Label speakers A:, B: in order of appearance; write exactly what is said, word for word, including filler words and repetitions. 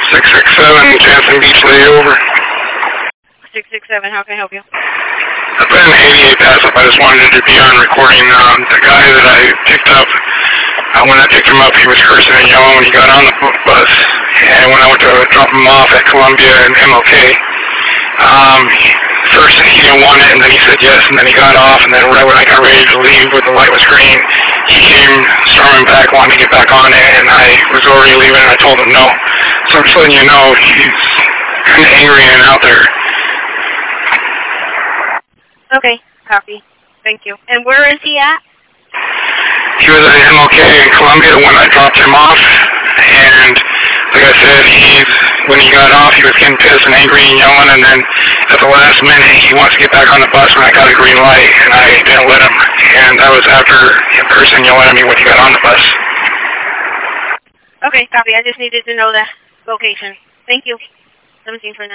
A: six six seven, Jansen Beach layover.
B: six six seven, how can I help you?
A: I put in an eighty-eight pass up. I just wanted to be on recording. Um, the guy that I picked up, uh, when I picked him up, he was cursing and yelling when he got on the bus. And when I went to drop him off at Columbia and M L K, um, first he didn't want it, and then he said yes, and then he got off, and then right when I got ready to leave when the light was green, he came storming back, wanting to get back on it, and I was already leaving, and I told him no. So I'm just letting you know, he's kind of angry and out there.
B: Okay, copy. Thank you. And where is he at?
A: He was at M L K in Columbia when I dropped him off, and like I said, he's, when he got off, he was getting pissed and angry and yelling, and then at the last minute, he wants to get back on the bus when I got a green light, and I didn't let him. And that was after him cursing and yelling at me when he got on the bus.
B: Okay, copy. I just needed to know the location. Thank you. seventeen for nine.